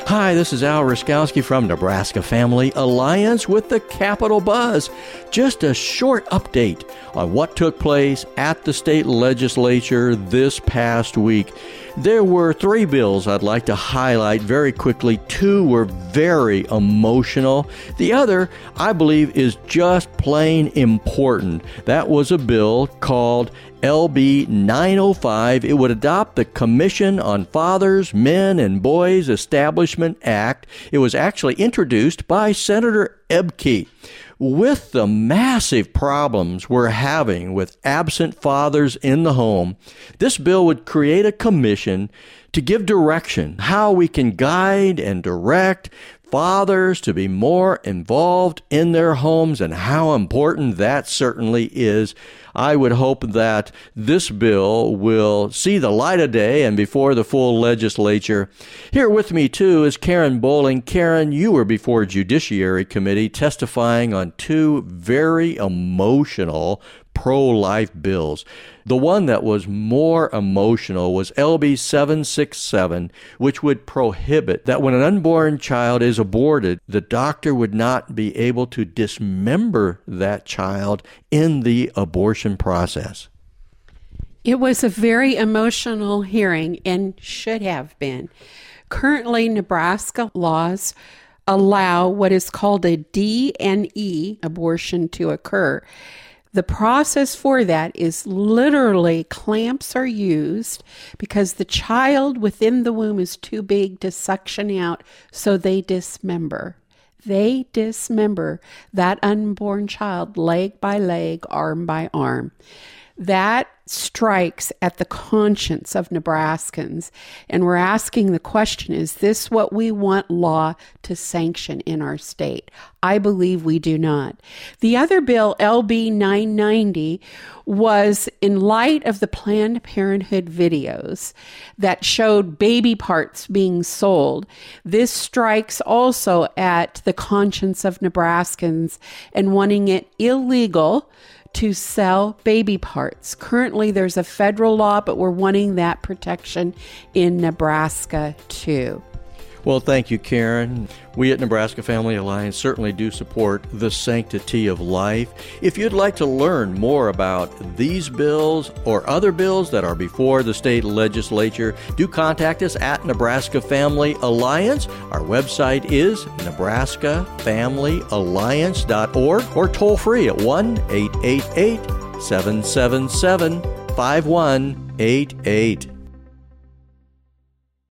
Hi, this is Al Ryszkowski from Nebraska Family Alliance with the Capital Buzz. Just a short update on what took place at the state legislature this past week. There were 3 bills I'd like to highlight very quickly. 2 were very emotional. The other, I believe, is just plain important. That was a bill called LB 905. It would adopt the Commission on Fathers, Men, and Boys Establishment Act. It was actually introduced by Senator Ebke. With the massive problems we're having with absent fathers in the home, this bill would create a commission to give direction, how we can guide and direct fathers to be more involved in their homes and how important that certainly is. I would hope that this bill will see the light of day and before the full legislature. Here with me, too, is Karen Bowling. Karen, you were before Judiciary Committee testifying on 2 very emotional pro-life bills. The one that was more emotional was LB 767, which would prohibit that when an unborn child is aborted, the doctor would not be able to dismember that child in the abortion process. It was a very emotional hearing and should have been. Currently, Nebraska laws allow what is called a D&E abortion to occur. The process for that is literally clamps are used because the child within the womb is too big to suction out, so they dismember. They dismember that unborn child leg by leg, arm by arm. That strikes at the conscience of Nebraskans, and we're asking the question, is this what we want law to sanction in our state? I believe we do not. The other bill, LB 990, was in light of the Planned Parenthood videos that showed baby parts being sold. This strikes also at the conscience of Nebraskans and wanting it illegal to sell baby parts. Currently, there's a federal law, but we're wanting that protection in Nebraska, too. Well, thank you, Karen. We at Nebraska Family Alliance certainly do support the sanctity of life. If you'd like to learn more about these bills or other bills that are before the state legislature, do contact us at Nebraska Family Alliance. Our website is nebraskafamilyalliance.org or toll free at 1-888-777-5188.